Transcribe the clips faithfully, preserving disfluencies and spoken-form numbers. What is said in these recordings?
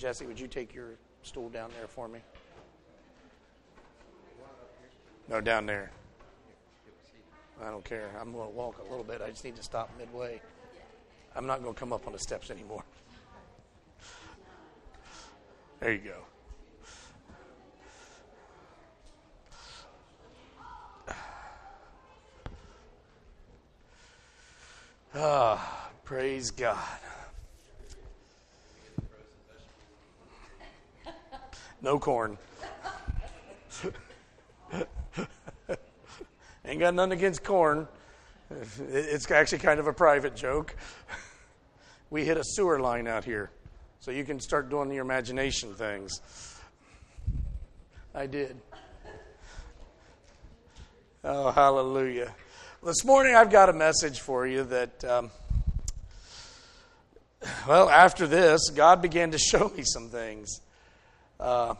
Jesse, would you take your stool down there for me? No, down there. I don't care. I'm going to walk a little bit. I just need to stop midway. I'm not going to come up on the steps anymore. There you go. Ah, praise God. No corn. Ain't got nothing against corn. It's actually kind of a private joke. We hit a sewer line out here, so you can start doing your imagination things. I did. Oh, hallelujah. This morning I've got a message for you that, um, well, after this, God began to show me some things. Uh,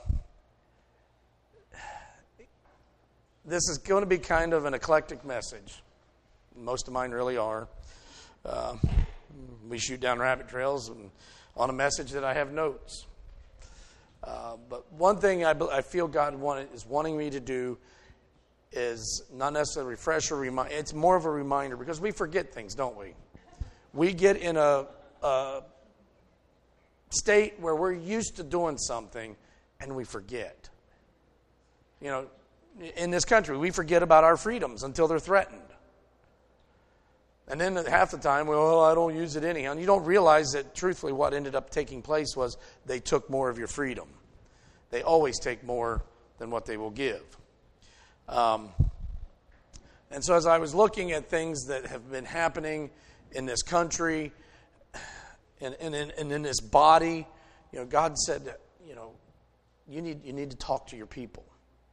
this is going to be kind of an eclectic message. Most of mine really are. Uh, we shoot down rabbit trails and on a message that I have notes. Uh, but one thing I, I feel God wanted, is wanting me to do is not necessarily a refresher, remind. It's more of a reminder because we forget things, don't we? We get in a, a state where we're used to doing something and we forget. You know, in this country, we forget about our freedoms until they're threatened. And then half the time, well, I don't use it anyhow. And you don't realize that truthfully what ended up taking place was they took more of your freedom. They always take more than what they will give. Um, and so as I was looking at things that have been happening in this country and, and, in, and in this body, you know, God said, you know, you need you need to talk to your people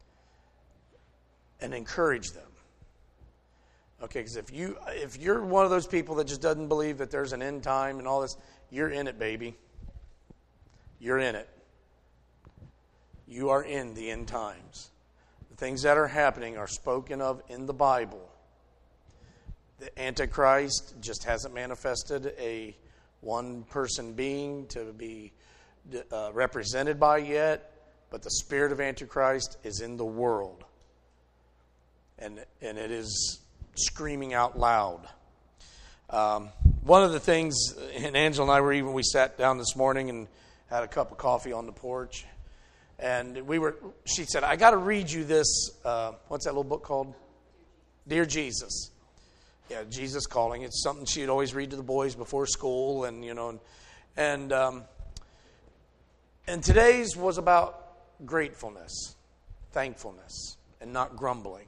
and encourage them. Okay, because if you if you're one of those people that just doesn't believe that there's an end time and all this, you're in it, baby. You're in it. You are in the end times. The things that are happening are spoken of in the Bible. The Antichrist just hasn't manifested a one-person being to be uh, represented by yet, but the spirit of Antichrist is in the world. And, and it is screaming out loud. Um, one of the things, and Angela and I were even, we sat down this morning and had a cup of coffee on the porch. And we were, she said, I got to read you this, uh, what's that little book called? Dear Jesus. Yeah, Jesus Calling. It's something she'd always read to the boys before school. And, you know, and, and, um, and today's was about gratefulness, thankfulness, and not grumbling.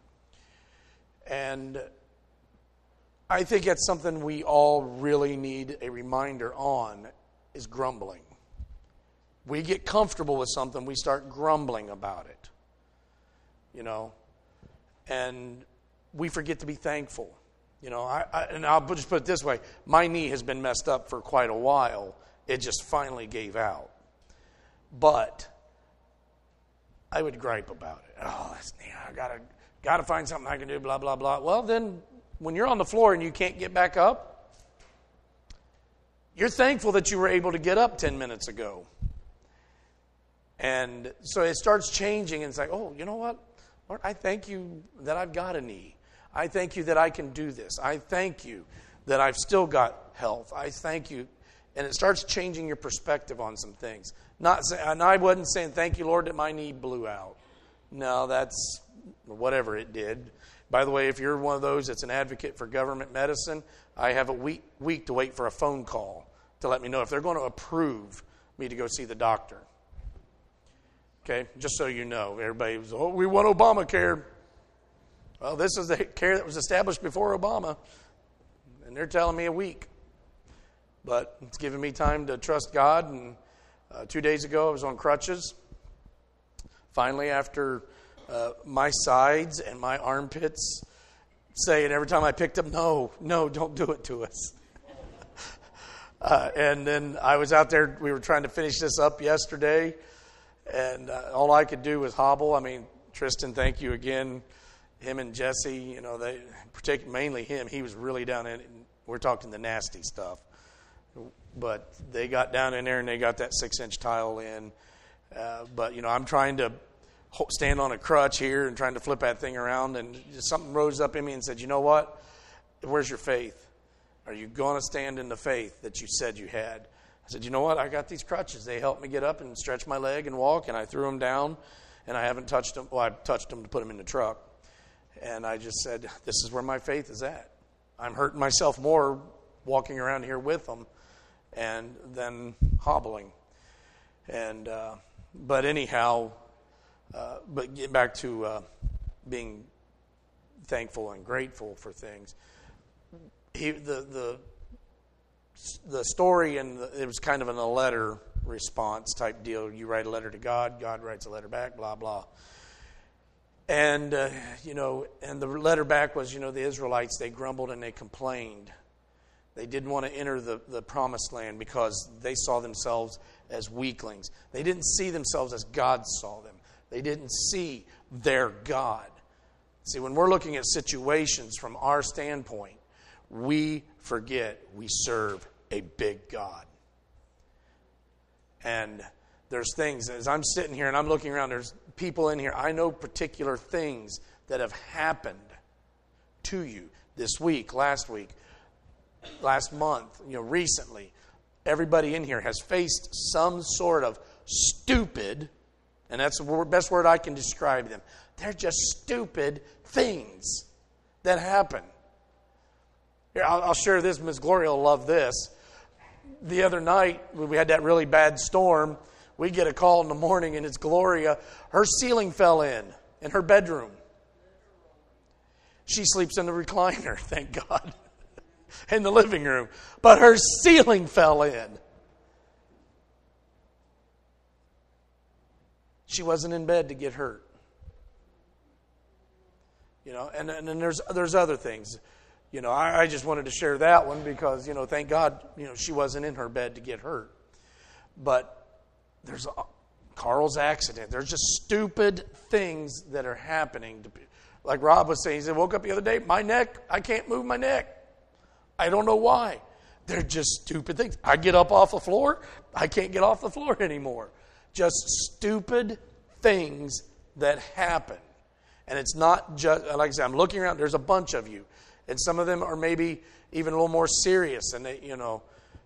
And I think that's something we all really need a reminder on, is grumbling. We get comfortable with something, we start grumbling about it. You know, and we forget to be thankful. You know, I, I and I'll just put it this way. My knee has been messed up for quite a while. It just finally gave out. But I would gripe about it. Oh, that's neat. I gotta gotta find something I can do, blah, blah, blah. Well, then when you're on the floor and you can't get back up, you're thankful that you were able to get up ten minutes ago. And so it starts changing, and it's like, oh, you know what? Lord, I thank you that I've got a knee. I thank you that I can do this. I thank you that I've still got health. I thank you. And it starts changing your perspective on some things. Not say, and I wasn't saying, thank you, Lord, that my knee blew out. No, that's whatever it did. By the way, if you're one of those that's an advocate for government medicine, I have a week, week to wait for a phone call to let me know if they're going to approve me to go see the doctor. Okay, just so you know, everybody was, oh, we want Obamacare. Well, this is the care that was established before Obama, and they're telling me a week. But it's giving me time to trust God, and uh, two days ago I was on crutches. Finally, after uh, my sides and my armpits saying every time I picked up, no, no, don't do it to us. uh, and then I was out there, we were trying to finish this up yesterday, and uh, all I could do was hobble. I mean, Tristan, thank you again. Him and Jesse, you know, they, particularly mainly him, he was really down in it. We're talking the nasty stuff. but they got down in there and they got that six-inch tile in. Uh, but, you know, I'm trying to stand on a crutch here and trying to flip that thing around, and just something rose up in me and said, you know what? Where's your faith? Are you going to stand in the faith that you said you had? I said, you know what? I got these crutches. They help me get up and stretch my leg and walk, and I threw them down, and I haven't touched them. Well, I touched them to put them in the truck. And I just said, this is where my faith is at. I'm hurting myself more walking around here with them and then hobbling. And uh, but anyhow, uh, but get back to uh, being thankful and grateful for things. He, the the the story, and it was kind of in a letter response type deal. You write a letter to God, God writes a letter back, blah blah. And uh, you know, and the letter back was, you know, the Israelites, they grumbled and they complained. They didn't want to enter the, the promised land because they saw themselves as weaklings. They didn't see themselves as God saw them. They didn't see their God. See, when we're looking at situations from our standpoint, we forget we serve a big God. And there's things, as I'm sitting here and I'm looking around, there's people in here, I know particular things that have happened to you this week, last week, last month, you know, recently. Everybody in here has faced some sort of stupid, and that's the best word I can describe them. They're just stupid things that happen. Here, I'll, I'll share this. Miss Gloria will love this. The other night, when we had that really bad storm, we get a call in the morning, and it's Gloria. Her ceiling fell in, in her bedroom. She sleeps in the recliner, thank God, in the living room. But her ceiling fell in. She wasn't in bed to get hurt. You know, and, and then there's there's other things. You know, I, I just wanted to share that one because, you know, thank God, you know, she wasn't in her bed to get hurt. But there's a, Carl's accident. There's just stupid things that are happening to people. Like Rob was saying, he said, woke up the other day, my neck, I can't move my neck. I don't know why. They're just stupid things. I get up off the floor, I can't get off the floor anymore. Just stupid things that happen. And it's not just, like I said, I'm looking around, there's a bunch of you. And some of them are maybe even a little more serious. And, they, you know,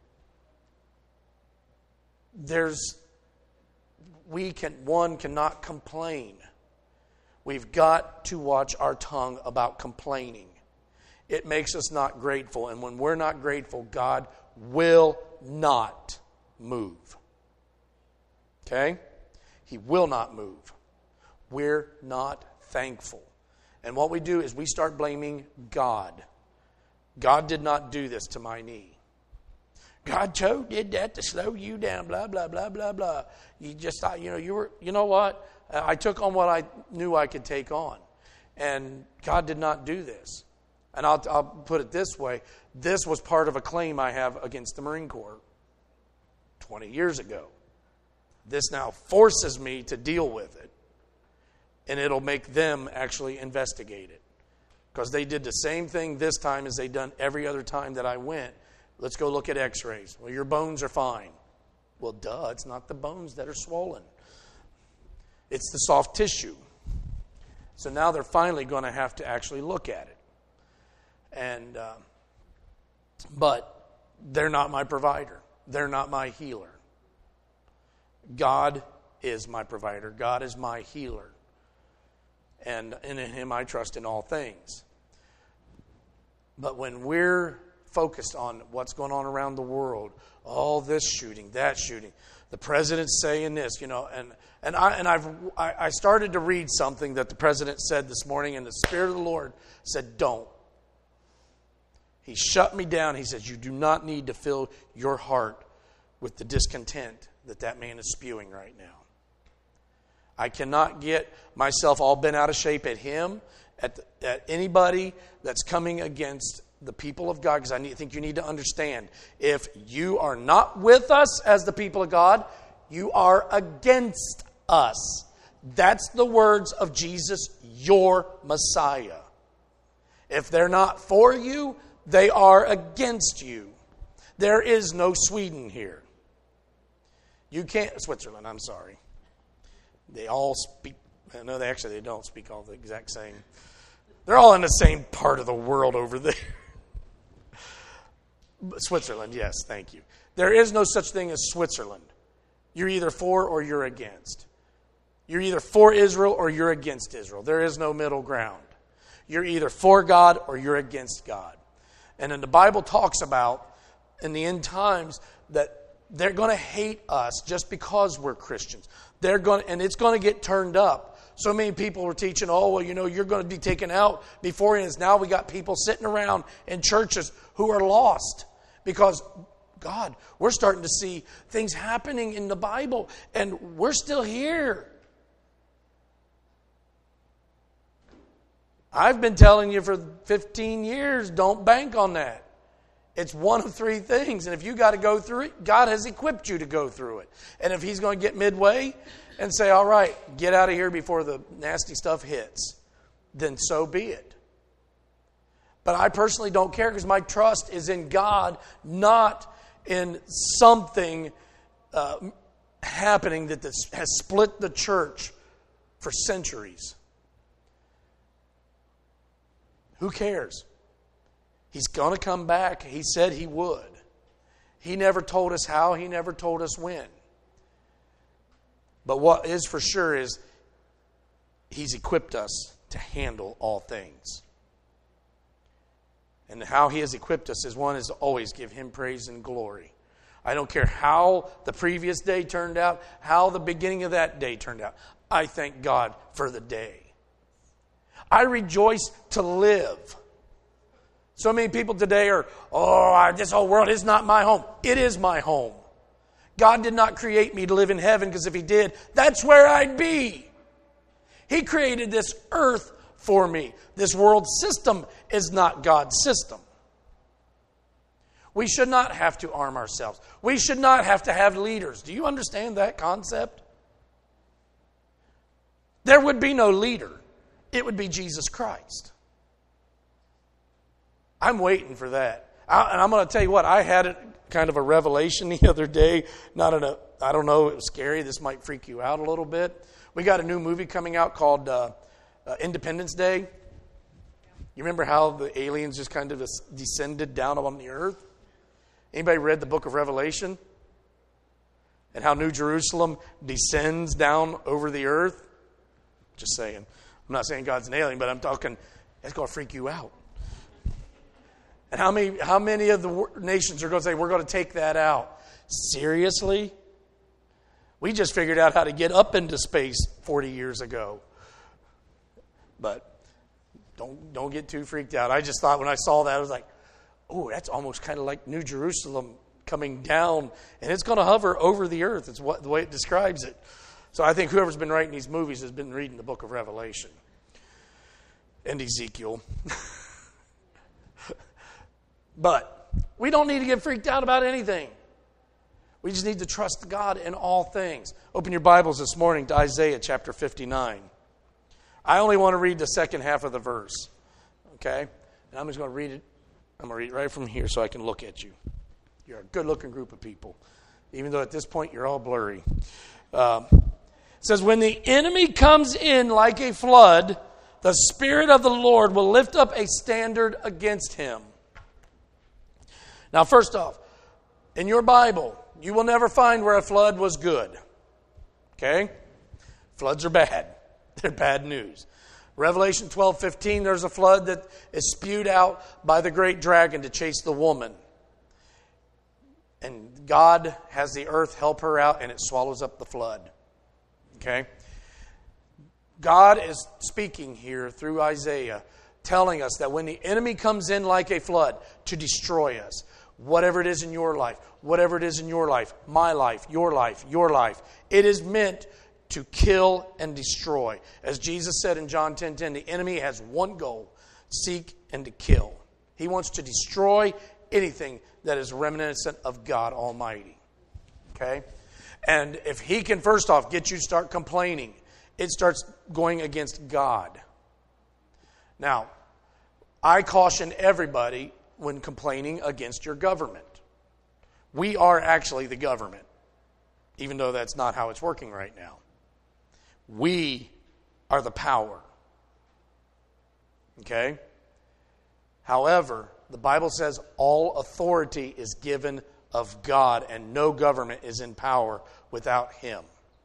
there's, we can, one cannot complain. We've got to watch our tongue about complaining. It makes us not grateful. And when we're not grateful, God will not move. Okay? He will not move. We're not thankful. And what we do is we start blaming God. God did not do this to my knee. God Joe did that to slow you down, blah, blah, blah, blah, blah. You just thought, you know, you were, you know what? I took on what I knew I could take on. And God did not do this. And I'll, I'll put it this way. This was part of a claim I have against the Marine Corps twenty years ago. This now forces me to deal with it. And it'll make them actually investigate it. Because they did the same thing this time as they done every other time that I went. Let's go look at x-rays. Well, your bones are fine. Well, duh, it's not the bones that are swollen. It's the soft tissue. So now they're finally going to have to actually look at it. And, uh, but they're not my provider. They're not my healer. God is my provider. God is my healer. And in Him I trust in all things. But when we're focused on what's going on around the world, all this shooting, that shooting, the president's saying this, you know, and and I and I've I, I started to read something that the president said this morning, and the Spirit of the Lord said, "Don't." He shut me down. He says, "You do not need to fill your heart with the discontent that that man is spewing right now." I cannot get myself all bent out of shape at him, at, the, at anybody that's coming against the people of God, because I need, think you need to understand, if you are not with us as the people of God, you are against us. That's the words of Jesus, your Messiah. If they're not for you, they are against you. There is no Sweden here. You can't, Switzerland, I'm sorry. They all speak, no, they actually they don't speak all the exact same. They're all in the same part of the world over there. Switzerland, yes, thank you. There is no such thing as Switzerland. You're either for or you're against. You're either for Israel or you're against Israel. There is no middle ground. You're either for God or you're against God. And then the Bible talks about in the end times that they're going to hate us just because we're Christians. They're going to, and it's going to get turned up. So many people were teaching, oh, well, you know, you're going to be taken out before it is. Now we got people sitting around in churches who are lost because, God, we're starting to see things happening in the Bible and we're still here. I've been telling you for fifteen years, don't bank on that. It's one of three things. And if you got to go through it, God has equipped you to go through it. And if he's going to get midway and say, all right, get out of here before the nasty stuff hits, then so be it. But I personally don't care because my trust is in God, not in something uh, happening that this has split the church for centuries. Who cares? He's going to come back. He said he would. He never told us how. He never told us when. But what is for sure is he's equipped us to handle all things. And how he has equipped us is one is to always give him praise and glory. I don't care how the previous day turned out, how the beginning of that day turned out. I thank God for the day. I rejoice to live. So many people today are, oh, this whole world is not my home. It is my home. God did not create me to live in heaven because if he did, that's where I'd be. He created this earth for me. This world system is not God's system. We should not have to arm ourselves. We should not have to have leaders. Do you understand that concept? There would be no leader. It would be Jesus Christ. I'm waiting for that. I, and I'm going to tell you what, I had it kind of a revelation the other day. Not in a, I don't know, it was scary. This might freak you out a little bit. We got a new movie coming out called uh, uh, Independence Day. You remember how the aliens just kind of descended down on the earth? Anybody read the book of Revelation? And how New Jerusalem descends down over the earth? Just saying. I'm not saying God's an alien, but I'm talking, it's going to freak you out. And how many how many of the nations are going to say, we're going to take that out? Seriously? We just figured out how to get up into space forty years ago. But don't don't get too freaked out. I just thought when I saw that, I was like, oh, that's almost kind of like New Jerusalem coming down. And it's going to hover over the earth. It's what the way it describes it. So I think whoever's been writing these movies has been reading the book of Revelation. And Ezekiel. But we don't need to get freaked out about anything. We just need to trust God in all things. Open your Bibles this morning to Isaiah chapter fifty-nine. I only want to read the second half of the verse. Okay? And I'm just going to read it. I'm going to read it right from here so I can look at you. You're a good-looking group of people. Even though at this point you're all blurry. Um, it says, when the enemy comes in like a flood, the Spirit of the Lord will lift up a standard against him. Now, first off, in your Bible, you will never find where a flood was good. Okay? Floods are bad. They're bad news. Revelation twelve fifteen, there's a flood that is spewed out by the great dragon to chase the woman. And God has the earth help her out, and it swallows up the flood. Okay? God is speaking here through Isaiah, telling us that when the enemy comes in like a flood to destroy us, whatever it is in your life, whatever it is in your life, my life, your life, your life, it is meant to kill and destroy. As Jesus said in John ten ten, the enemy has one goal, seek and to kill. He wants to destroy anything that is reminiscent of God Almighty. Okay? And if he can first off get you to start complaining, it starts going against God. Now, I caution everybody when complaining against your government. We are actually the government, even though that's not how it's working right now. We are the power. Okay? However, the Bible says all authority is given of God, and no government is in power without Him.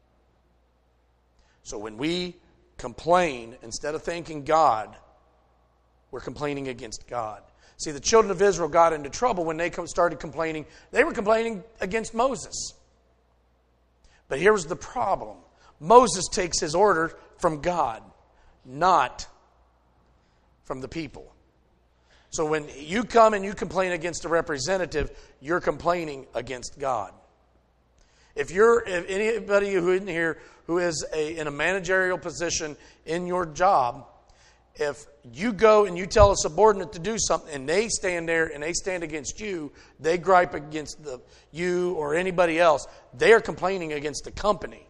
So when we complain, instead of thanking God, we're complaining against God. See, the children of Israel got into trouble when they started complaining. They were complaining against Moses. But here's the problem. Moses takes his order from God, not from the people. So when you come and you complain against a representative, you're complaining against God. If you're if anybody who isn't here who is a, in a managerial position in your job, if you go and you tell a subordinate to do something and they stand there and they stand against you, they gripe against the, you or anybody else, they are complaining against the company.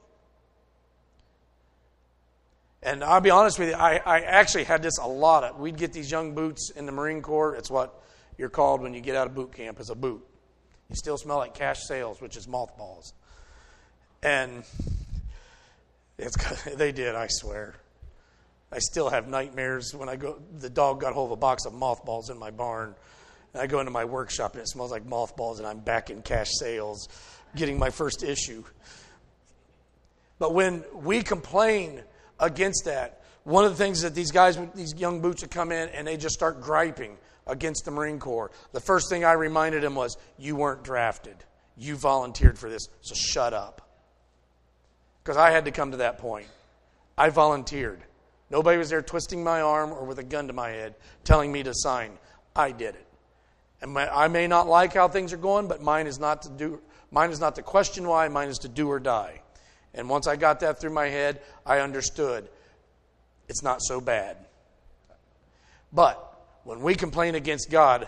And I'll be honest with you, I, I actually had this a lot. Of, we'd get these young boots in the Marine Corps. It's what you're called when you get out of boot camp, as a boot. You still smell like cash sales, which is mothballs. And it's, they did, I swear. I still have nightmares when I go. The dog got hold of a box of mothballs in my barn. And I go into my workshop and it smells like mothballs, and I'm back in cash sales getting my first issue. But when we complain against that, one of the things that these guys, these young boots would come in and they just start griping against the Marine Corps. The first thing I reminded them was, you weren't drafted. You volunteered for this, so shut up. Because I had to come to that point. I volunteered. Nobody was there twisting my arm or with a gun to my head telling me to sign. I did it. And my, I may not like how things are going, but mine is not to do. Mine is not to question why. Mine is to do or die. And once I got that through my head, I understood it's not so bad. But when we complain against God,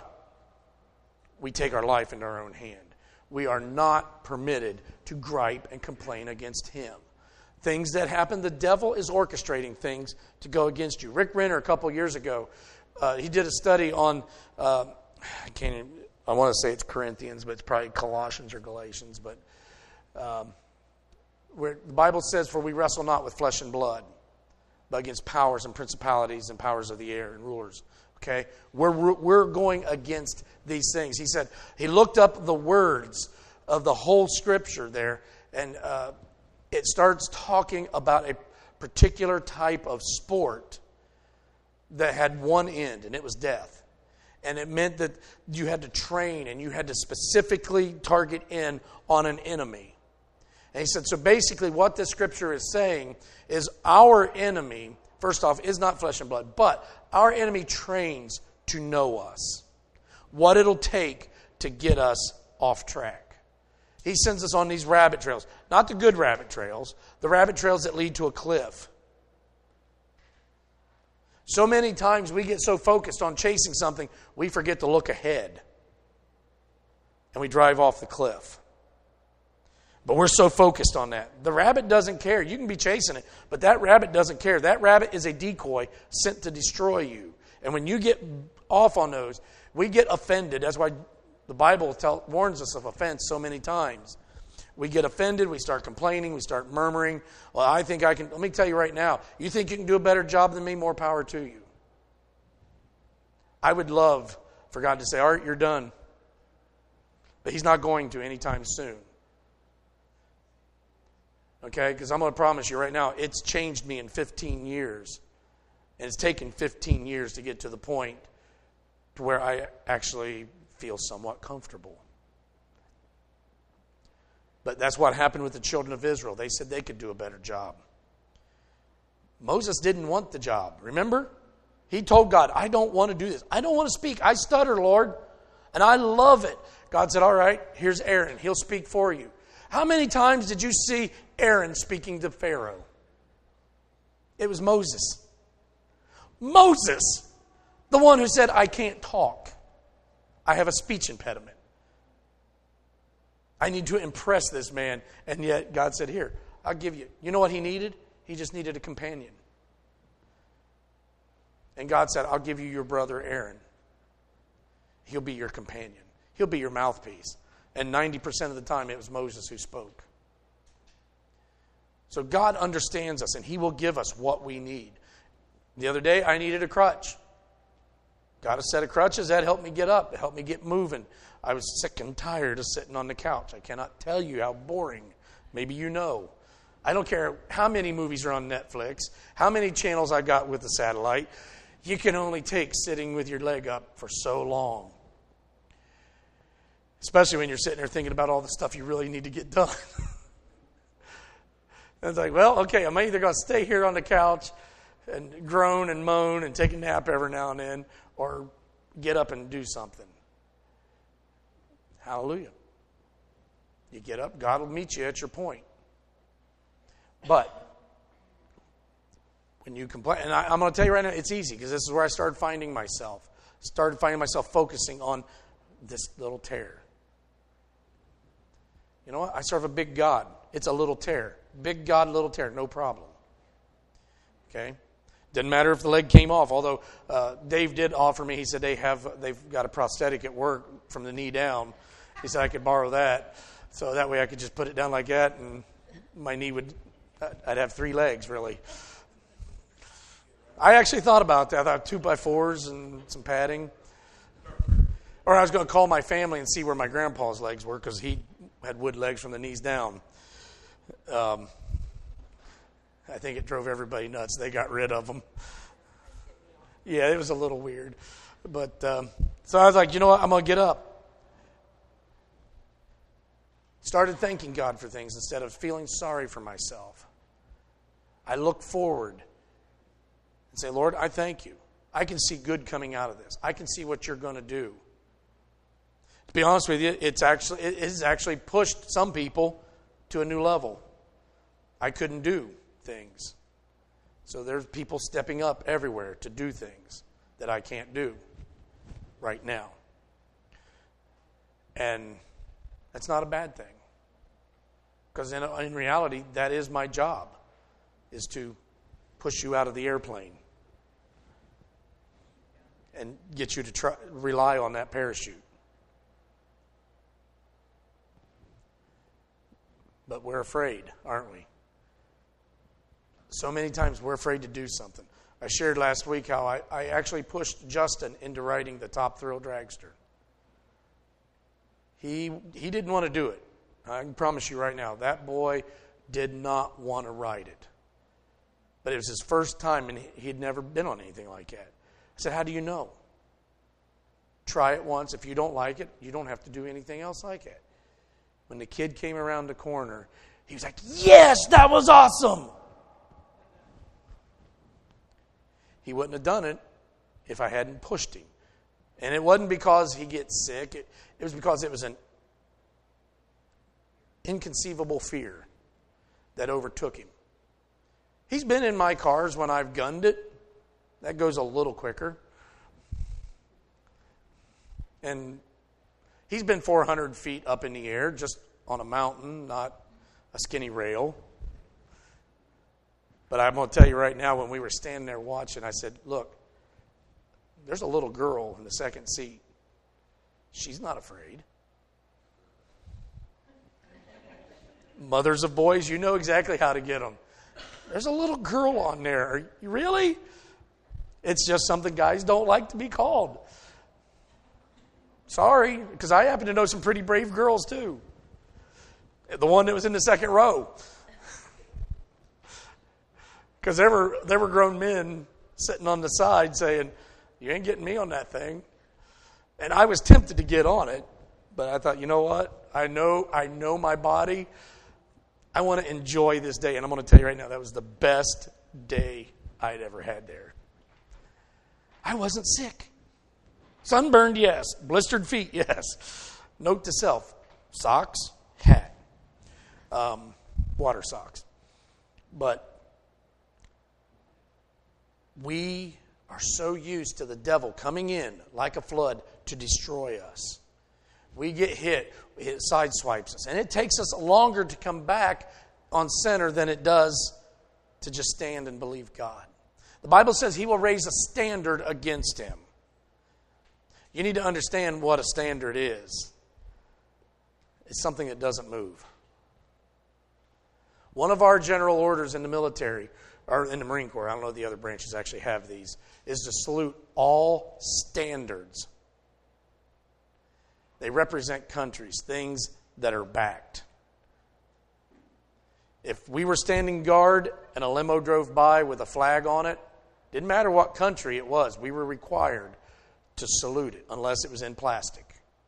we take our life into our own hand. We are not permitted to gripe and complain against Him. Things that happen, the devil is orchestrating things to go against you. Rick Renner, a couple years ago, uh, he did a study on, uh, I can't even, I want to say it's Corinthians, but it's probably Colossians or Galatians, but um, where the Bible says, for we wrestle not with flesh and blood, but against powers and principalities and powers of the air and rulers. Okay? We're, we're going against these things. He said, he looked up the words of the whole Scripture there, and uh, it starts talking about a particular type of sport that had one end, and it was death. And it meant that you had to train and you had to specifically target in on an enemy. And he said, so basically what this Scripture is saying is our enemy, first off, is not flesh and blood, but our enemy trains to know us, what it'll take to get us off track. He sends us on these rabbit trails, not the good rabbit trails, the rabbit trails that lead to a cliff. So many times we get so focused on chasing something, we forget to look ahead. And we drive off the cliff. But we're so focused on that. The rabbit doesn't care. You can be chasing it, but that rabbit doesn't care. That rabbit is a decoy sent to destroy you. And when you get off on those, we get offended. That's why the Bible tell, warns us of offense so many times. We get offended, we start complaining, we start murmuring. Well, I think I can, let me tell you right now, you think you can do a better job than me, more power to you. I would love for God to say, Art, you're done. But He's not going to anytime soon. Okay, because I'm going to promise you right now, it's changed me in fifteen years. And it's taken fifteen years to get to the point to where I actually feel somewhat comfortable. But that's what happened with the children of Israel. They said they could do a better job. Moses didn't want the job. Remember? He told God, I don't want to do this. I don't want to speak. I stutter, Lord. And I love it. God said, all right, here's Aaron. He'll speak for you. How many times did you see Aaron speaking to Pharaoh? It was Moses. Moses, the one who said, I can't talk. I have a speech impediment. I need to impress this man. And yet God said, here, I'll give you. You know what he needed? He just needed a companion. And God said, I'll give you your brother Aaron. He'll be your companion. He'll be your mouthpiece. And ninety percent of the time, it was Moses who spoke. So God understands us, and He will give us what we need. The other day, I needed a crutch. Got a set of crutches. That helped me get up. It helped me get moving. I was sick and tired of sitting on the couch. I cannot tell you how boring. Maybe you know. I don't care how many movies are on Netflix, how many channels I got with the satellite. You can only take sitting with your leg up for so long. Especially when you're sitting there thinking about all the stuff you really need to get done. And it's like, well, okay, I'm either going to stay here on the couch and groan and moan and take a nap every now and then, or get up and do something. Hallelujah. You get up, God will meet you at your point. But when you complain, and I, I'm going to tell you right now, it's easy because this is where I started finding myself. Started finding myself focusing on this little tear. You know what? I serve a big God. It's a little tear. Big God, little tear, no problem. Okay? Didn't matter if the leg came off, although uh, Dave did offer me, he said they have, they've got a prosthetic at work from the knee down. He said I could borrow that, so that way I could just put it down like that, and my knee would, I'd have three legs, really. I actually thought about that. I thought two by fours and some padding. Or I was going to call my family and see where my grandpa's legs were, because he had wood legs from the knees down. Um, I think it drove everybody nuts. They got rid of them. Yeah, it was a little weird. But um, so I was like, you know what? I'm going to get up. Started thanking God for things instead of feeling sorry for myself. I look forward and say, Lord, I thank you. I can see good coming out of this. I can see what you're going to do. To be honest with you, it's actually it has actually pushed some people to a new level. I couldn't do things. So there's people stepping up everywhere to do things that I can't do right now. And that's not a bad thing. Because in, in reality, that is my job, is to push you out of the airplane and get you to try, rely on that parachute. But we're afraid, aren't we? So many times we're afraid to do something. I shared last week how I, I actually pushed Justin into writing The Top Thrill Dragster. He he didn't want to do it. I can promise you right now, that boy did not want to write it. But it was his first time, and he had never been on anything like that. I said, how do you know? Try it once. If you don't like it, you don't have to do anything else like it. When the kid came around the corner, he was like, yes, that was awesome. He wouldn't have done it if I hadn't pushed him. And it wasn't because he gets sick. It, it was because it was an inconceivable fear that overtook him. He's been in my cars when I've gunned it. That goes a little quicker. And he's been four hundred feet up in the air, just on a mountain, not a skinny rail. But I'm going to tell you right now, when we were standing there watching, I said, look, there's a little girl in the second seat. She's not afraid. Mothers of boys, you know exactly how to get them. There's a little girl on there. Are you really? It's just something guys don't like to be called. Sorry, because I happen to know some pretty brave girls too. The one that was in the second row. Because there were, there were grown men sitting on the side saying, you ain't getting me on that thing. And I was tempted to get on it, but I thought, you know what? I know, I know my body. I want to enjoy this day. And I'm going to tell you right now, that was the best day I'd ever had there. I wasn't sick. Sunburned, yes. Blistered feet, yes. Note to self, socks, hat, um, water socks. But we are so used to the devil coming in like a flood to destroy us. We get hit, it sideswipes us. And it takes us longer to come back on center than it does to just stand and believe God. The Bible says he will raise a standard against him. You need to understand what a standard is. is something that doesn't move. One of our general orders in the military, or in the Marine Corps, I don't know if the other branches actually have these, is to salute all standards. They represent countries, things that are backed. If we were standing guard and a limo drove by with a flag on it, didn't matter what country it was, we were required to salute it, unless it was in plastic.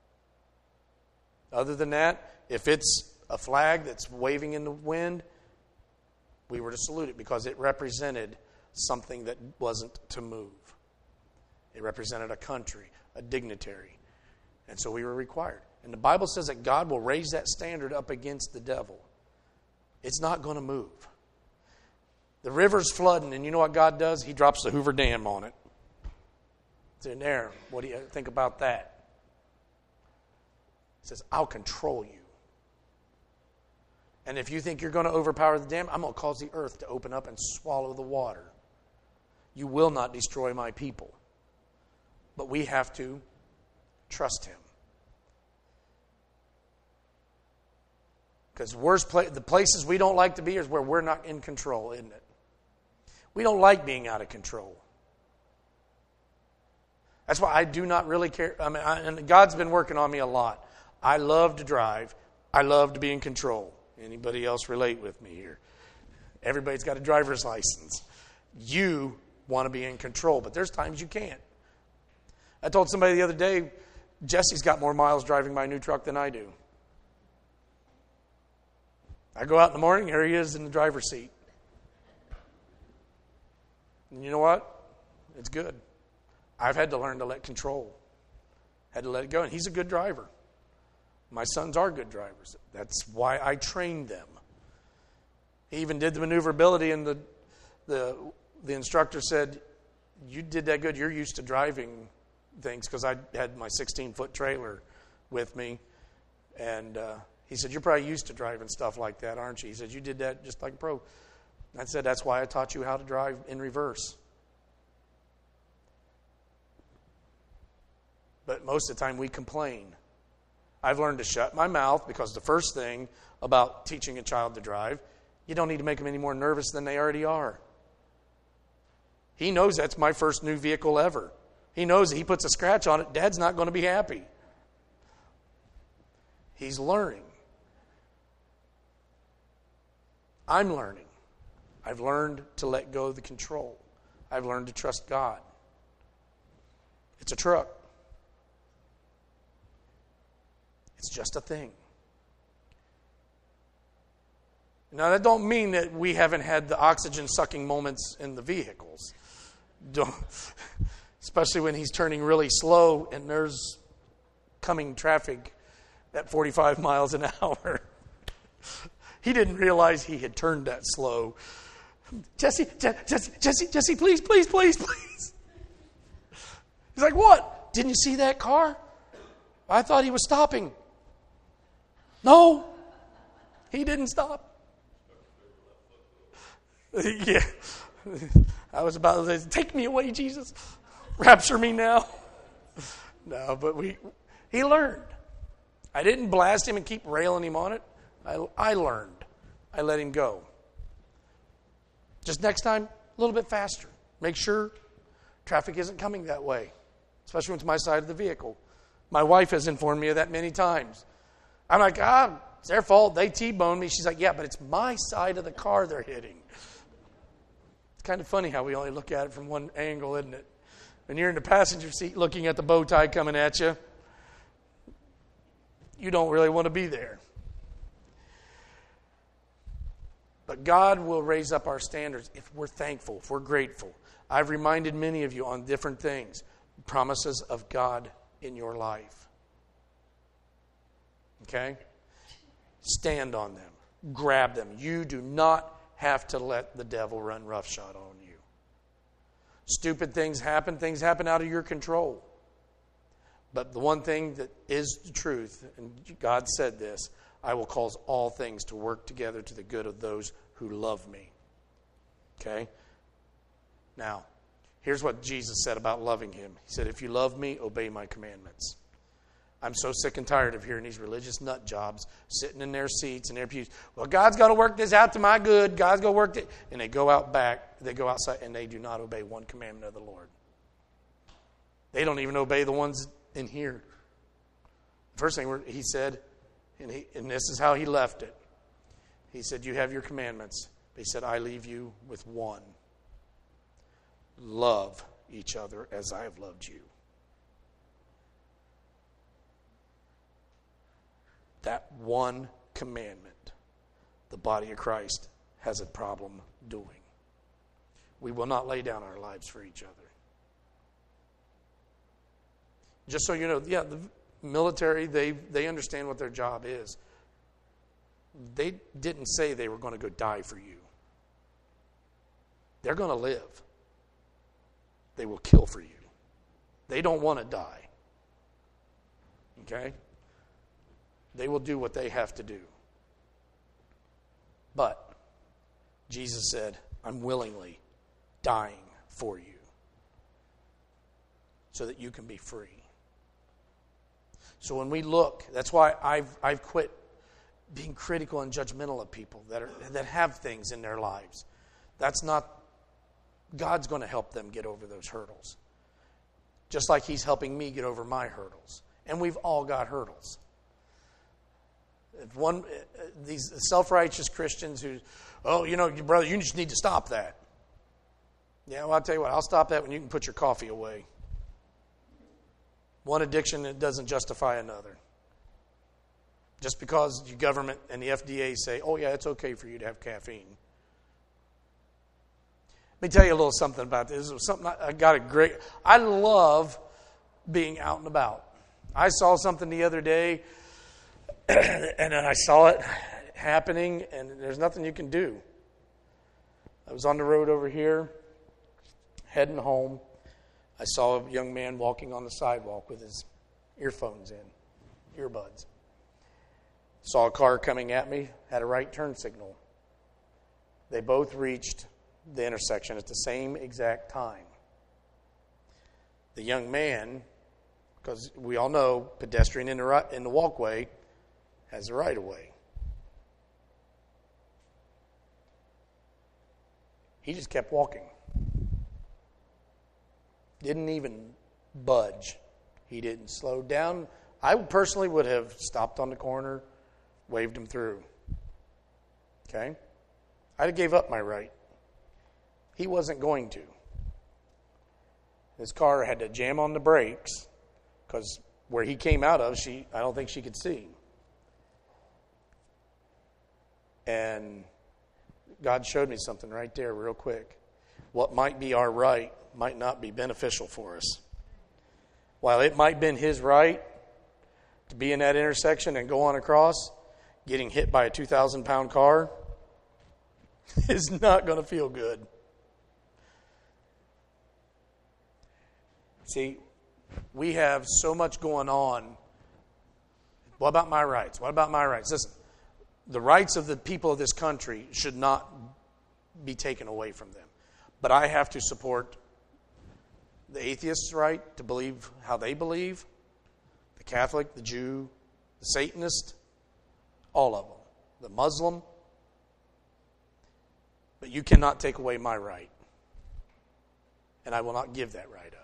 Other than that, if it's a flag that's waving in the wind, we were to salute it because it represented something that wasn't to move. It represented a country, a dignitary. And so we were required. And the Bible says that God will raise that standard up against the devil. It's not going to move. The river's flooding, and you know what God does? He drops the Hoover Dam on it. It's in there. What do you think about that? He says, I'll control you. And if you think you're going to overpower the dam, I'm going to cause the earth to open up and swallow the water. You will not destroy my people. But we have to trust him. Because worst pla- the places we don't like to be is where we're not in control, isn't it? We don't like being out of control. That's why I do not really care. I mean, I, and God's been working on me a lot. I love to drive. I love to be in control. Anybody else relate with me here? Everybody's got a driver's license. You want to be in control, but there's times you can't. I told somebody the other day, Jesse's got more miles driving my new truck than I do. I go out in the morning, here he is in the driver's seat. And you know what? It's good. I've had to learn to let control. Had to let it go. And he's a good driver. My sons are good drivers. That's why I trained them. He even did the maneuverability, and the the the instructor said, you did that good. You're used to driving things, because I had my sixteen-foot trailer with me. And uh, he said, you're probably used to driving stuff like that, aren't you? He said, you did that just like a pro. And I said, that's why I taught you how to drive in reverse. But most of the time we complain. I've learned to shut my mouth, because the first thing about teaching a child to drive, you don't need to make them any more nervous than they already are. He knows that's my first new vehicle ever. He knows that he puts a scratch on it, Dad's not going to be happy. He's learning. I'm learning. I've learned to let go of the control. I've learned to trust God. It's a truck. It's just a thing. Now, that don't mean that we haven't had the oxygen-sucking moments in the vehicles. Don't, especially when he's turning really slow and there's coming traffic at forty-five miles an hour. He didn't realize he had turned that slow. Jesse, Je- Jesse, Jesse, Jesse, please, please, please, please. He's like, what? Didn't you see that car? I thought he was stopping. No, he didn't stop. Yeah. I was about to say, take me away, Jesus. Rapture me now. No, but we he learned. I didn't blast him and keep railing him on it. I, I learned. I let him go. Just next time, a little bit faster. Make sure traffic isn't coming that way, especially when it's my side of the vehicle. My wife has informed me of that many times. I'm like, ah, it's their fault. They T-boned me. She's like, yeah, but it's my side of the car they're hitting. It's kind of funny how we only look at it from one angle, isn't it? When you're in the passenger seat looking at the bow tie coming at you, you don't really want to be there. But God will raise up our standards if we're thankful, if we're grateful. I've reminded many of you on different things, promises of God in your life. Okay? Stand on them. Grab them. You do not have to let the devil run roughshod on you. Stupid things happen. Things happen out of your control. But the one thing that is the truth, and God said this, I will cause all things to work together to the good of those who love me. Okay? Now, here's what Jesus said about loving him. He said, if you love me, obey my commandments. I'm so sick and tired of hearing these religious nut jobs sitting in their seats and their pews. Well, God's got to work this out to my good. God's going to work it. And they go out back, they go outside, and they do not obey one commandment of the Lord. They don't even obey the ones in here. First thing he said, and, he, and this is how he left it. He said, you have your commandments. But he said, I leave you with one. Love each other as I have loved you. That one commandment, the body of Christ has a problem doing. We will not lay down our lives for each other. Just so you know, yeah, the military, they, they understand what their job is. They didn't say they were going to go die for you. They're going to live. They will kill for you. They don't want to die. Okay? They will do what they have to do. But Jesus said, I'm willingly dying for you so that you can be free. So when we look, that's why I've I've quit being critical and judgmental of people that are that have things in their lives. That's not, God's going to help them get over those hurdles. Just like He's helping me get over my hurdles. And we've all got hurdles. If one, these self-righteous Christians who, oh, you know, brother, you just need to stop that. Yeah, well, I'll tell you what, I'll stop that when you can put your coffee away. One addiction, it doesn't justify another. Just because your government and the F D A say, oh, yeah, it's okay for you to have caffeine. Let me tell you a little something about this. It was something I got a great, I love being out and about. I saw something the other day, and then I saw it happening, and there's nothing you can do. I was on the road over here, heading home. I saw a young man walking on the sidewalk with his earphones in, earbuds. Saw a car coming at me, had a right turn signal. They both reached the intersection at the same exact time. The young man, because we all know pedestrian in the, right, in the walkway has the right of way. He just kept walking. Didn't even budge. He didn't slow down. I personally would have stopped on the corner, waved him through. Okay? I'd have gave up my right. He wasn't going to. His car had to jam on the brakes because where he came out of, she I don't think she could see. And God showed me something right there real quick. What might be our right might not be beneficial for us. While it might have been his right to be in that intersection and go on across, getting hit by a two thousand pound car is not going to feel good. See, we have so much going on. What about my rights? What about my rights? Listen, the rights of the people of this country should not be taken away from them. But I have to support the atheist's right to believe how they believe, the Catholic, the Jew, the Satanist, all of them, the Muslim. But you cannot take away my right. And I will not give that right up.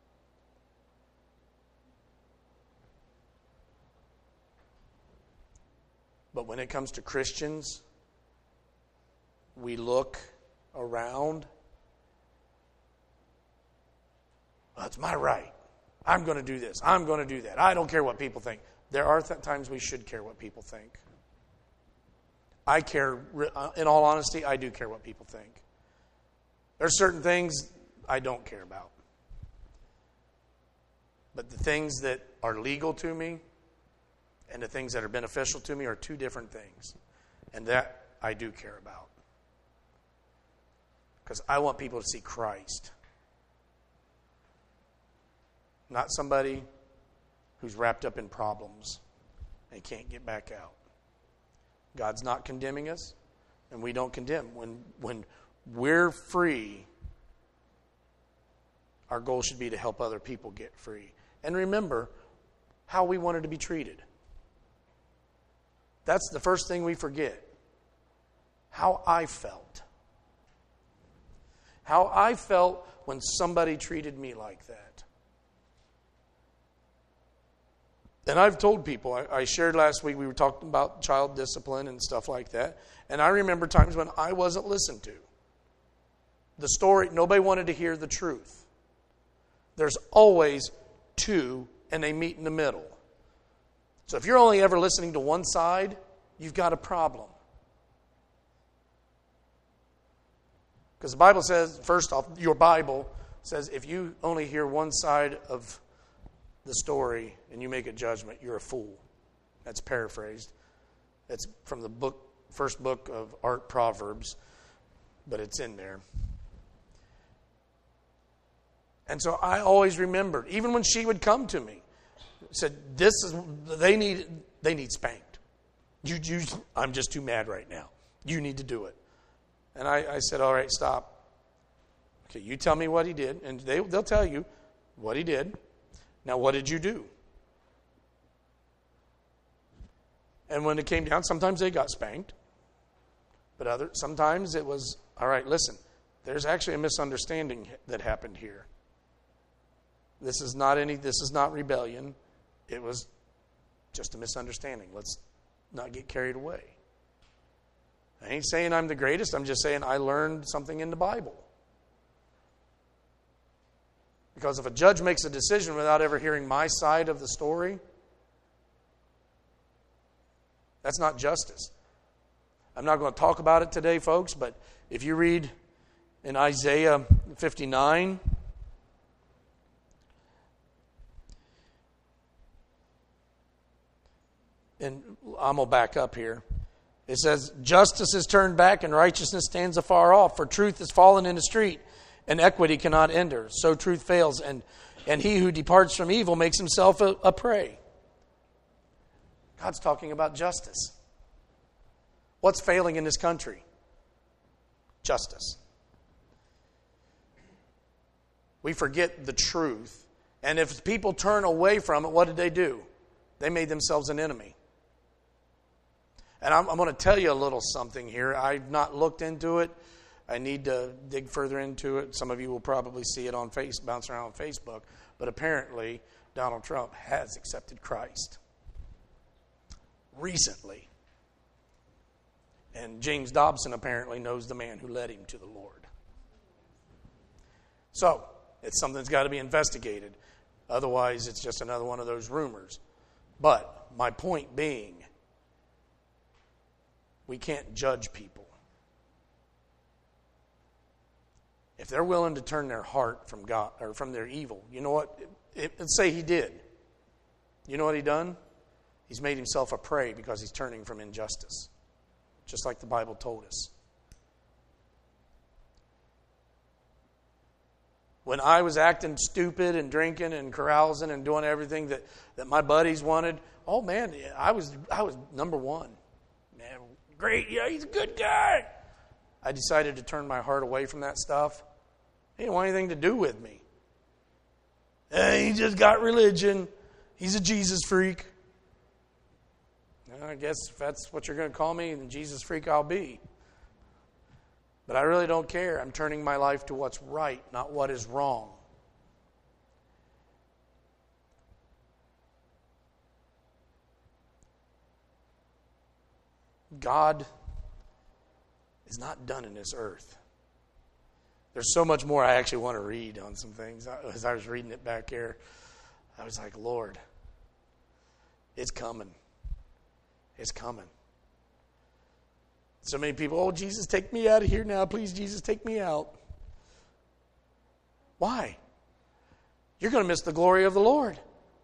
But when it comes to Christians, we look around. Well, it's my right. I'm going to do this. I'm going to do that. I don't care what people think. There are th- times we should care what people think. I care, in all honesty, I do care what people think. There are certain things I don't care about. But the things that are legal to me and the things that are beneficial to me are two different things. And that I do care about. Because I want people to see Christ. Not somebody who's wrapped up in problems and can't get back out. God's not condemning us, and we don't condemn. When, when we're free, our goal should be to help other people get free. And remember, how we wanted to be treated. That's the first thing we forget. How I felt. How I felt when somebody treated me like that. And I've told people, I, I shared last week, we were talking about child discipline and stuff like that. And I remember times when I wasn't listened to. The story, nobody wanted to hear the truth. There's always two, and they meet in the middle. So if you're only ever listening to one side, you've got a problem. Because the Bible says, first off, your Bible says if you only hear one side of the story and you make a judgment, you're a fool. That's paraphrased. It's from the book, first book of Art Proverbs, but it's in there. And so I always remembered, even when she would come to me, said, "This is they need they need spanked. You, you, I'm just too mad right now. You need to do it." And I, I said, "All right, stop. Okay, you tell me what he did, and they they'll tell you what he did. Now, what did you do?" And when it came down, sometimes they got spanked, but other sometimes it was, "All right, listen. There's actually a misunderstanding that happened here. This is not any. This is not rebellion. It was just a misunderstanding. Let's not get carried away." I ain't saying I'm the greatest. I'm just saying I learned something in the Bible. Because if a judge makes a decision without ever hearing my side of the story, that's not justice. I'm not going to talk about it today, folks, but if you read in Isaiah fifty-nine, and I'm going to back up here. It says, "Justice is turned back and righteousness stands afar off. For truth is fallen in the street and equity cannot enter. So truth fails, and, and he who departs from evil makes himself a, a prey." God's talking about justice. What's failing in this country? Justice. We forget the truth. And if people turn away from it, what did they do? They made themselves an enemy. And I'm, I'm going to tell you a little something here. I've not looked into it. I need to dig further into it. Some of you will probably see it on face, bounce around on Facebook. But apparently, Donald Trump has accepted Christ. Recently. And James Dobson apparently knows the man who led him to the Lord. So, it's something that's got to be investigated. Otherwise, it's just another one of those rumors. But my point being, we can't judge people. If they're willing to turn their heart from God or from their evil, you know what? It, let's say he did. You know what he done? He's made himself a prey because he's turning from injustice, just like the Bible told us. When I was acting stupid and drinking and carousing and doing everything that, that my buddies wanted, oh man, I was I was number one. Man, great, yeah, he's a good guy. I decided to turn my heart away from that stuff. He didn't want anything to do with me. Hey, he just got religion. He's a Jesus freak. I guess if that's what you're going to call me, then Jesus freak I'll be. But I really don't care. I'm turning my life to what's right, not what is wrong. God is not done in this earth. There's so much more I actually want to read on some things. As I was reading it back here, I was like, Lord, it's coming. It's coming. So many people, oh, Jesus, take me out of here now. Please, Jesus, take me out. Why? You're going to miss the glory of the Lord.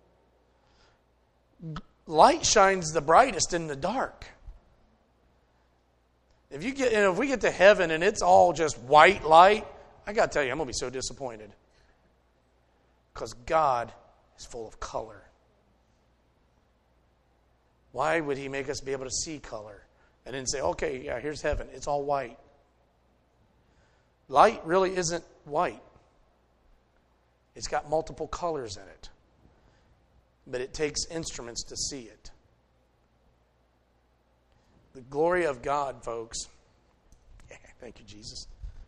Light shines the brightest in the dark. If you get, you know, if we get to heaven and it's all just white light, I got to tell you, I'm going to be so disappointed. Because God is full of color. Why would he make us be able to see color? And then say, okay, yeah, here's heaven. It's all white. Light really isn't white. It's got multiple colors in it. but it takes instruments to see it. The glory of God, folks. Thank you, Jesus.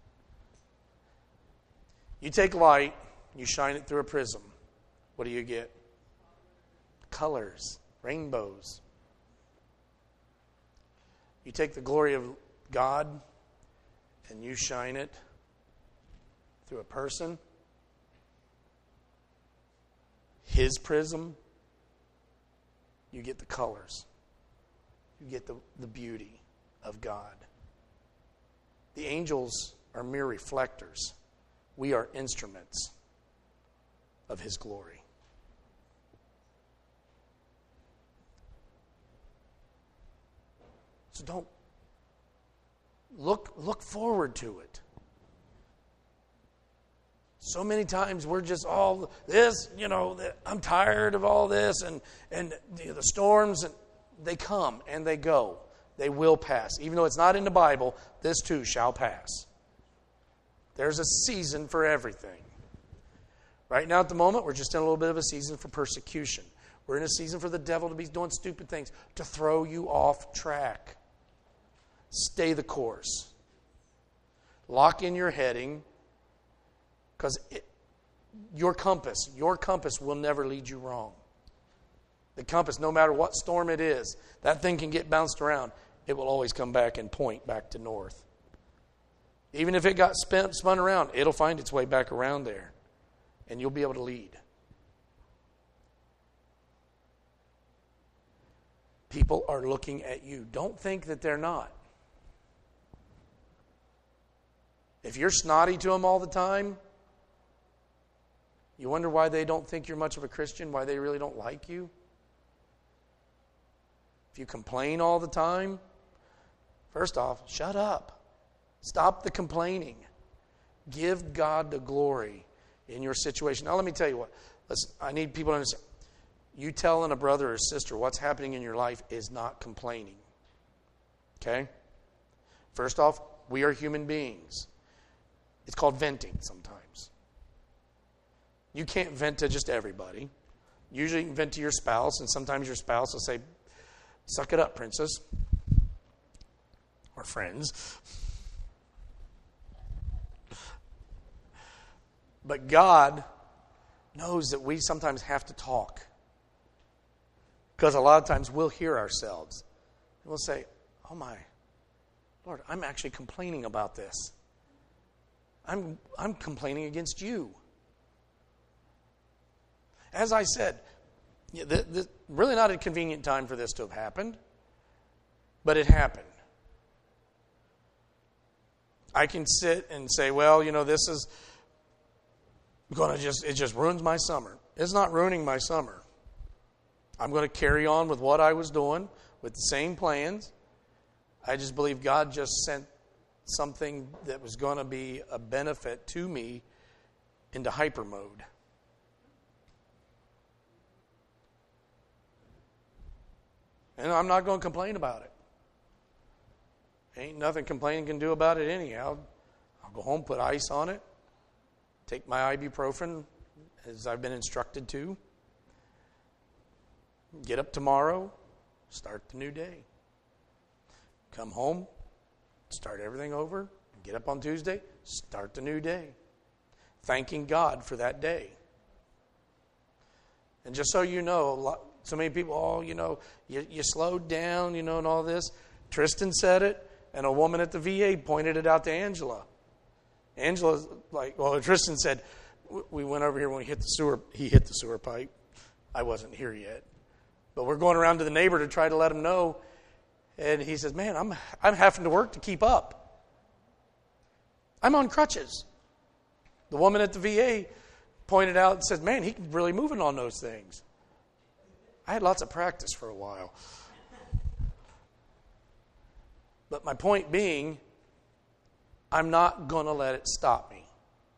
You take light, you shine it through a prism. What do you get? Colors, rainbows. You take the glory of God and you shine it through a person, His prism, you get the colors. You get the, the beauty of God. The angels are mere reflectors. We are instruments of His glory. So don't look look forward to it. So many times we're just all this, you know, I'm tired of all this, and and you know, the storms, and they come and they go. They will pass. Even though it's not in the Bible, this too shall pass. There's a season for everything. Right now at the moment, we're just in a little bit of a season for persecution. We're in a season for the devil to be doing stupid things, to throw you off track. Stay the course. Lock in your heading, because your compass, your compass will never lead you wrong. The compass, no matter what storm it is, that thing can get bounced around. It will always come back and point back to north. Even if it got spun, spun around, it'll find its way back around there. And you'll be able to lead. People are looking at you. Don't think that they're not. If you're snotty to them all the time, you wonder why they don't think you're much of a Christian, why they really don't like you. If you complain all the time, first off, shut up. Stop the complaining. Give God the glory in your situation. Now let me tell you what. Let's, I need people to understand. You telling a brother or sister what's happening in your life is not complaining. Okay? First off, we are human beings. It's called venting sometimes. You can't vent to just everybody. Usually you can vent to your spouse, and sometimes your spouse will say, suck it up, princess. Or friends. But God knows that we sometimes have to talk. Because a lot of times we'll hear ourselves. And we'll say, oh my, Lord, I'm actually complaining about this. I'm, I'm complaining against you. As I said, the, the, really not a convenient time for this to have happened, but it happened. I can sit and say, well, you know, this is going to just, it just ruins my summer. It's not ruining my summer. I'm going to carry on with what I was doing, with the same plans. I just believe God just sent something that was going to be a benefit to me into hyper mode. And I'm not going to complain about it. Ain't nothing complaining can do about it anyhow. I'll go home, put ice on it, take my ibuprofen as I've been instructed to, get up tomorrow, start the new day. Come home, start everything over, get up on Tuesday, start the new day. Thanking God for that day. And just so you know, a lot, so many people, oh, you know, you, you slowed down, you know, and all this. Tristan said it, and a woman at the V A pointed it out to Angela. Angela's like, well, Tristan said, we went over here when we hit the sewer, he hit the sewer pipe. I wasn't here yet. But we're going around to the neighbor to try to let him know. And he says, man, I'm I'm having to work to keep up. I'm on crutches. The woman at the V A pointed out and said, man, he can really moving on those things. I had lots of practice for a while. But my point being, I'm not going to let it stop me.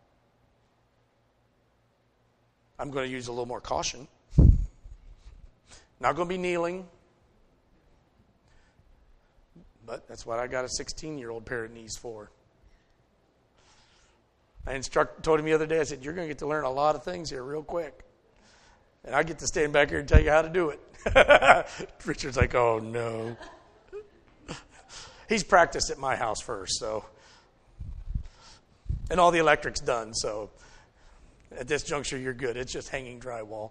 I'm going to use a little more caution. Not going to be kneeling. But that's what I got a sixteen-year-old pair of knees for. I instruct, told him the other day, I said, you're going to get to learn a lot of things here real quick. And I get to stand back here and tell you how to do it. Richard's like, oh, no. He's practiced at my house first, so. And all the electric's done, so at this juncture, you're good. It's just hanging drywall.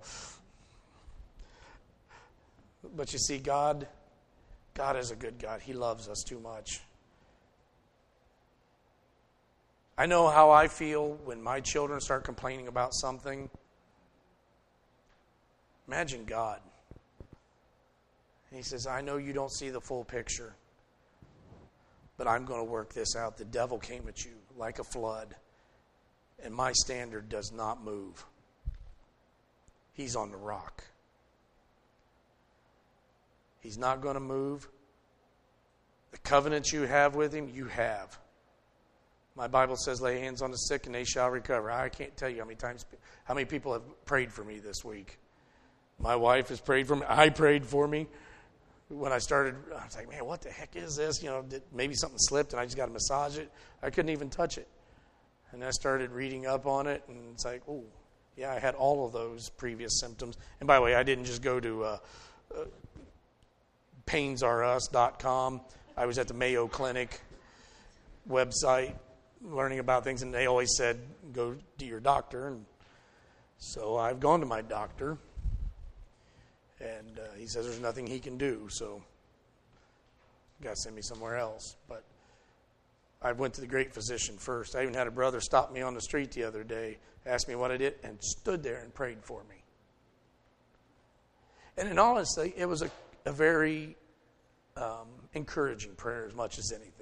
But you see, God, God is a good God. He loves us too much. I know how I feel when my children start complaining about something. Imagine God. He says, I know you don't see the full picture, but I'm going to work this out. The devil came at you like a flood, and my standard does not move. He's on the rock. He's not going to move. The covenant you have with him, you have. My Bible says, lay hands on the sick and they shall recover. I can't tell you how many times, how many people have prayed for me this week. My wife has prayed for me. I prayed for me. When I started, I was like, man, what the heck is this? You know, did, maybe something slipped and I just got to massage it. I couldn't even touch it. And I started reading up on it, and it's like, oh, yeah, I had all of those previous symptoms. And by the way, I didn't just go to uh, uh, pains r us dot com. I was at the Mayo Clinic website learning about things, and they always said, go to your doctor. And so I've gone to my doctor, and uh, he says there's nothing he can do, so got to send me somewhere else. But I went to the great physician first. I even had a brother stop me on the street the other day, asked me what I did, and stood there and prayed for me. And in honesty, it was a, a very um, encouraging prayer as much as anything.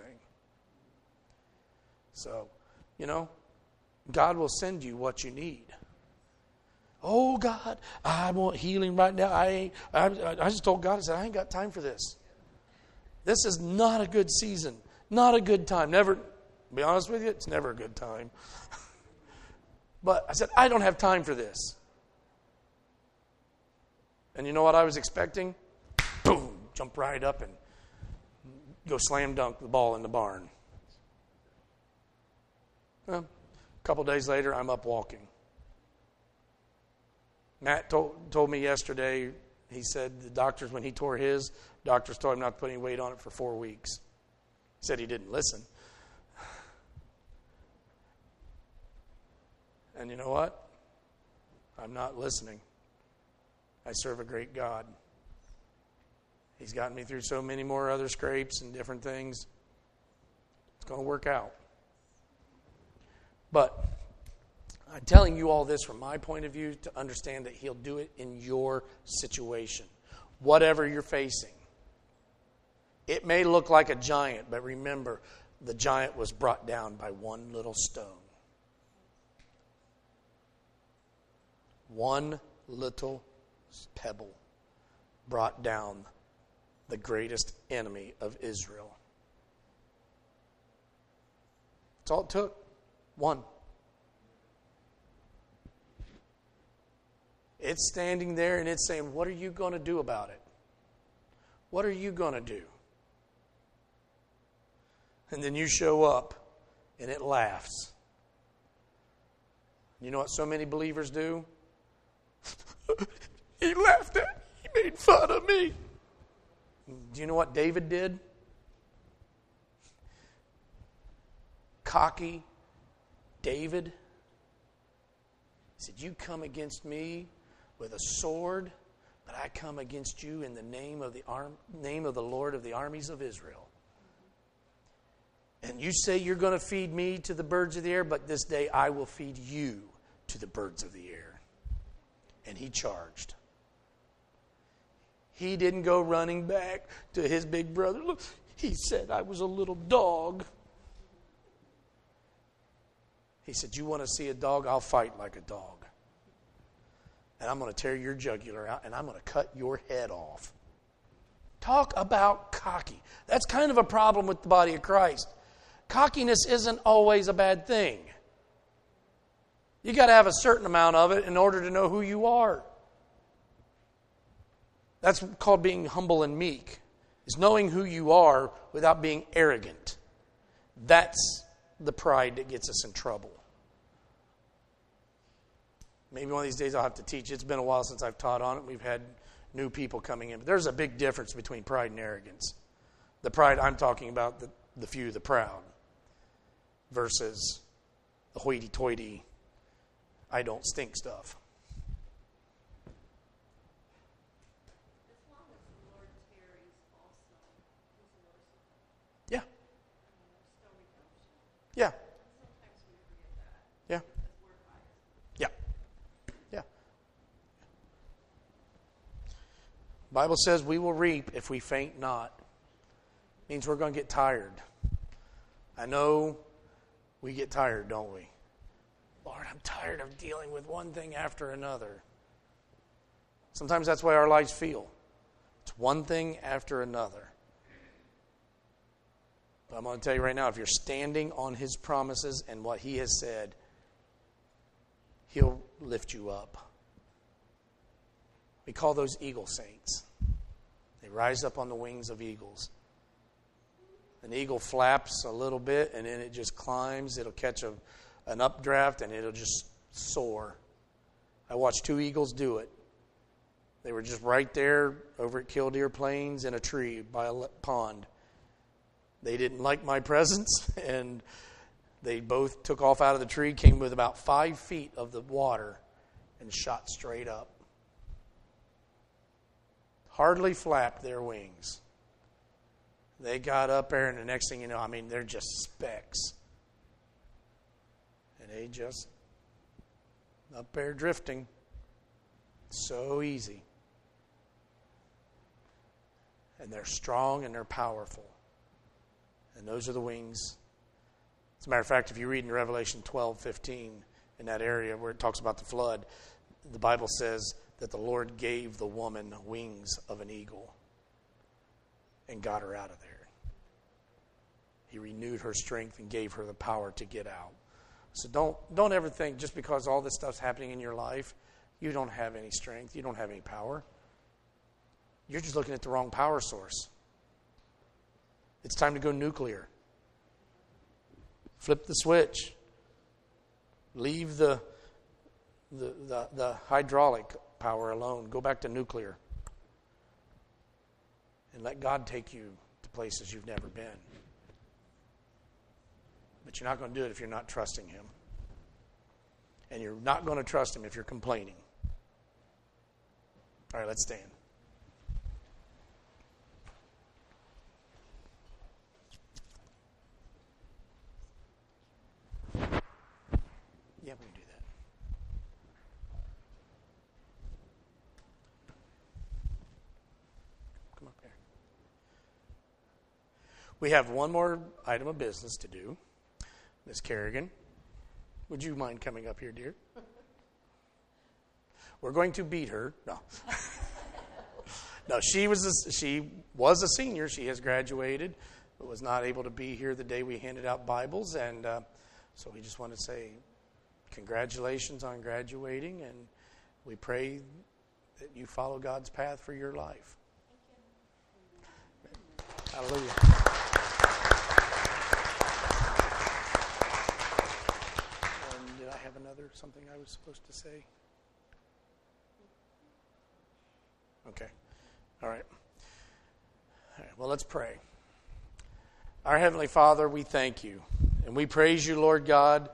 So, you know, God will send you what you need. Oh, God, I want healing right now. I ain't, I, I just told God, I said, I ain't got time for this. This is not a good season. Not a good time. Never, to be honest with you, it's never a good time. But I said, I don't have time for this. And you know what I was expecting? Boom, jump right up and go slam dunk the ball in the barn. Well, a couple days later, I'm up walking. Matt told, told me yesterday, he said the doctors, when he tore his, doctors told him not to put any weight on it for four weeks. He said he didn't listen. And you know what? I'm not listening. I serve a great God. He's gotten me through so many more other scrapes and different things. It's going to work out. But I'm telling you all this from my point of view to understand that He'll do it in your situation. Whatever you're facing. It may look like a giant, but remember, the giant was brought down by one little stone. One little pebble brought down the greatest enemy of Israel. That's all it took. One. It's standing there and it's saying, what are you going to do about it? What are you going to do? And then you show up and it laughs. You know what so many believers do? He laughed at me. He made fun of me. Do you know what David did? Cocky David. He said, you come against me with a sword, but I come against you in the name of the arm, name of the Lord of the armies of Israel. And you say you're going to feed me to the birds of the air, but this day I will feed you to the birds of the air. And he charged. He didn't go running back to his big brother. Look, he said I was a little dog. He said, you want to see a dog? I'll fight like a dog. And I'm going to tear your jugular out, and I'm going to cut your head off. Talk about cocky. That's kind of a problem with the body of Christ. Cockiness isn't always a bad thing. You got to have a certain amount of it in order to know who you are. That's called being humble and meek. Is knowing who you are without being arrogant. That's the pride that gets us in trouble. Maybe one of these days I'll have to teach. It's been a while since I've taught on it. We've had new people coming in. But there's a big difference between pride and arrogance. The pride I'm talking about, the, the few, the proud, versus the hoity-toity, I don't stink stuff. As long as the Lord tarries also, He's merciful. Yeah. And there's still redemption. Yeah. Sometimes we forget that. Yeah. Because we're biased. Yeah. Yeah. Bible says we will reap if we faint not. Means we're going to get tired. I know we get tired, don't we? Lord, I'm tired of dealing with one thing after another. Sometimes that's why our lives feel. It's one thing after another. But I'm going to tell you right now, if you're standing on His promises and what He has said, He'll lift you up. We call those eagle saints. They rise up on the wings of eagles. An eagle flaps a little bit and then it just climbs. It'll catch a, an updraft and it'll just soar. I watched two eagles do it. They were just right there over at Killdeer Plains in a tree by a pond. They didn't like my presence and they both took off out of the tree, came with about five feet of the water and shot straight up. Hardly flapped their wings. They got up there, and the next thing you know, I mean, they're just specks. And they just up there drifting. So easy. And they're strong and they're powerful. And those are the wings. As a matter of fact, if you read in Revelation twelve fifteen, in that area where it talks about the flood, the Bible says that the Lord gave the woman wings of an eagle and got her out of there. He renewed her strength and gave her the power to get out. So don't don't ever think just because all this stuff's happening in your life, you don't have any strength, you don't have any power. You're just looking at the wrong power source. It's time to go nuclear. Flip the switch. Leave the the, the, the hydraulic power alone. Go back to nuclear. And let God take you to places you've never been. But you're not going to do it if you're not trusting Him. And you're not going to trust Him if you're complaining. All right, let's stand. Yeah, we can do that. Come up here. We have one more item of business to do. Miss Kerrigan, would you mind coming up here, dear? We're going to beat her. No. No, she was a, she was a senior. She has graduated, but was not able to be here the day we handed out Bibles. And uh, so we just want to say congratulations on graduating, and we pray that you follow God's path for your life. Hallelujah. And did I have another something I was supposed to say? Okay. All right. All right. Well, let's pray. Our Heavenly Father, we thank you. And we praise you, Lord God,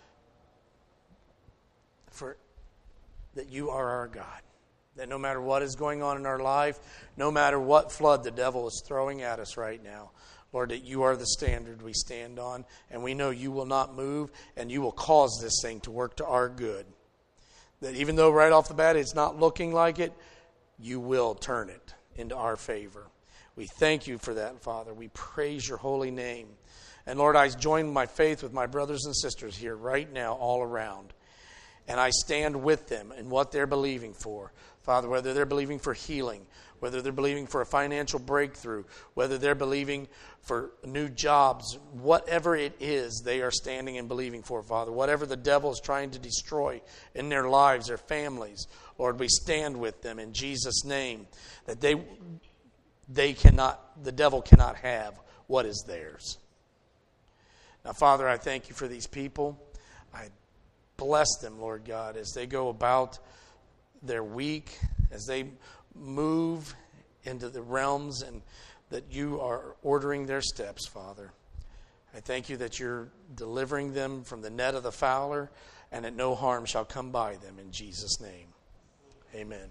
for that you are our God. That no matter what is going on in our life, no matter what flood the devil is throwing at us right now, Lord, that you are the standard we stand on. And we know you will not move, and you will cause this thing to work to our good. That even though right off the bat it's not looking like it, you will turn it into our favor. We thank you for that, Father. We praise your holy name. And Lord, I join my faith with my brothers and sisters here right now all around. And I stand with them in what they're believing for. Father, whether they're believing for healing, whether they're believing for a financial breakthrough, whether they're believing for new jobs, whatever it is they are standing and believing for, Father. Whatever the devil is trying to destroy in their lives, their families, Lord, we stand with them in Jesus' name. That they, they cannot, the devil cannot have what is theirs. Now, Father, I thank you for these people. I Bless them, Lord God, as they go about their week, as they move into the realms and that you are ordering their steps, Father. I thank you that you're delivering them from the net of the fowler and that no harm shall come by them in Jesus' name. Amen.